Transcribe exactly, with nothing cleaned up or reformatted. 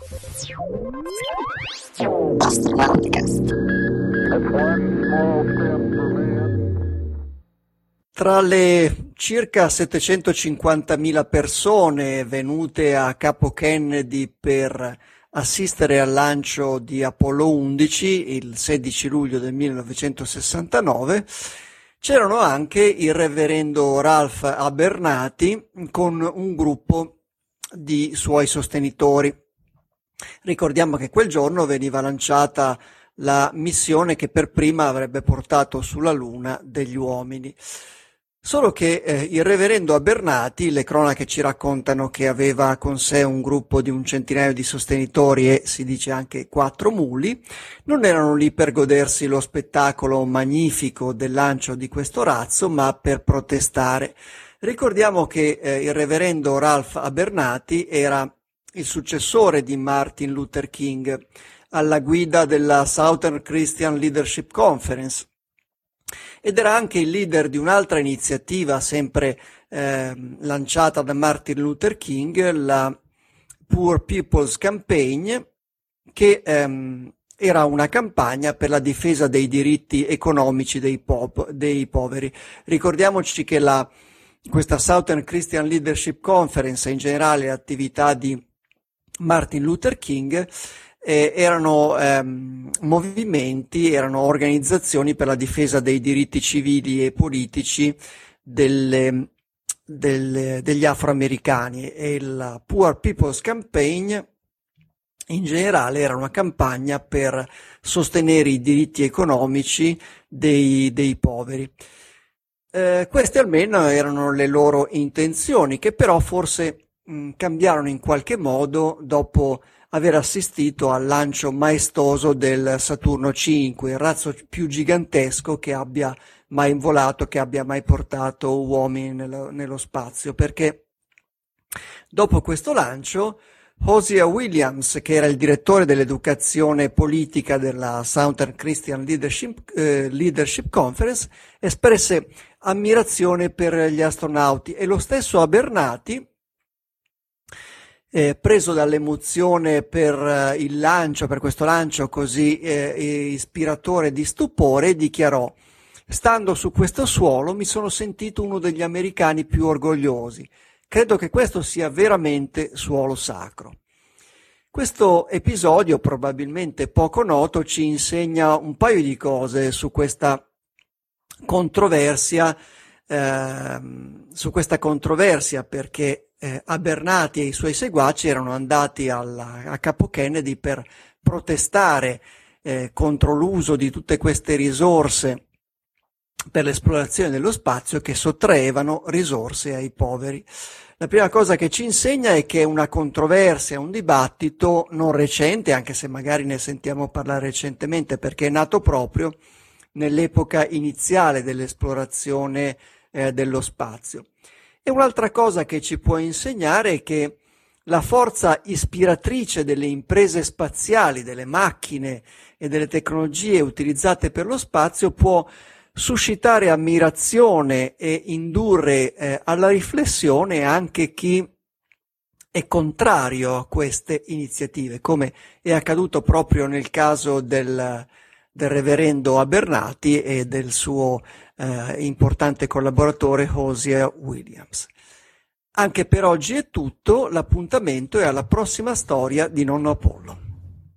Tra le circa settecentocinquantamila persone venute a Capo Kennedy per assistere al lancio di Apollo undici il sedici luglio del millenovecentosessantanove c'erano anche il reverendo Ralph Abernathy con un gruppo di suoi sostenitori. Ricordiamo che quel giorno veniva lanciata la missione che per prima avrebbe portato sulla Luna degli uomini. Solo che eh, il reverendo Abernathy, le cronache ci raccontano che aveva con sé un gruppo di un centinaio di sostenitori e si dice anche quattro muli, non erano lì per godersi lo spettacolo magnifico del lancio di questo razzo, ma per protestare. Ricordiamo che eh, il reverendo Ralph Abernathy era il successore di Martin Luther King alla guida della Southern Christian Leadership Conference ed era anche il leader di un'altra iniziativa sempre eh, lanciata da Martin Luther King, la Poor People's Campaign, che ehm, era una campagna per la difesa dei diritti economici dei, pop- dei poveri. Ricordiamoci che la, questa Southern Christian Leadership Conference e in generale l'attività di Martin Luther King Eh, erano ehm, movimenti, erano organizzazioni per la difesa dei diritti civili e politici delle, delle, degli afroamericani, e la Poor People's Campaign in generale era una campagna per sostenere i diritti economici dei, dei poveri. Eh, queste almeno erano le loro intenzioni, che però forse mh, cambiarono in qualche modo dopo aver assistito al lancio maestoso del Saturno cinque, il razzo più gigantesco che abbia mai volato, che abbia mai portato uomini nello, nello spazio, perché dopo questo lancio Hosea Williams, che era il direttore dell'educazione politica della Southern Christian Leadership, eh, Leadership Conference, espresse ammirazione per gli astronauti, e lo stesso Abernathy, Eh, preso dall'emozione per eh, il lancio, per questo lancio così eh, ispiratore di stupore, dichiarò: stando su questo suolo mi sono sentito uno degli americani più orgogliosi. Credo che questo sia veramente suolo sacro. Questo episodio, probabilmente poco noto, ci insegna un paio di cose su questa controversia, ehm, su questa controversia perché Eh, Abernathy e i suoi seguaci erano andati alla, a Capo Kennedy per protestare eh, contro l'uso di tutte queste risorse per l'esplorazione dello spazio che sottraevano risorse ai poveri. La prima cosa che ci insegna è che una controversia, un dibattito non recente, anche se magari ne sentiamo parlare recentemente perché è nato proprio nell'epoca iniziale dell'esplorazione eh, dello spazio. E un'altra cosa che ci può insegnare è che la forza ispiratrice delle imprese spaziali, delle macchine e delle tecnologie utilizzate per lo spazio può suscitare ammirazione e indurre eh, alla riflessione anche chi è contrario a queste iniziative, come è accaduto proprio nel caso del, del reverendo Abernathy e del suo Eh, importante collaboratore Hosea Williams. Anche per oggi è tutto, l'appuntamento è alla prossima storia di Nonno Apollo.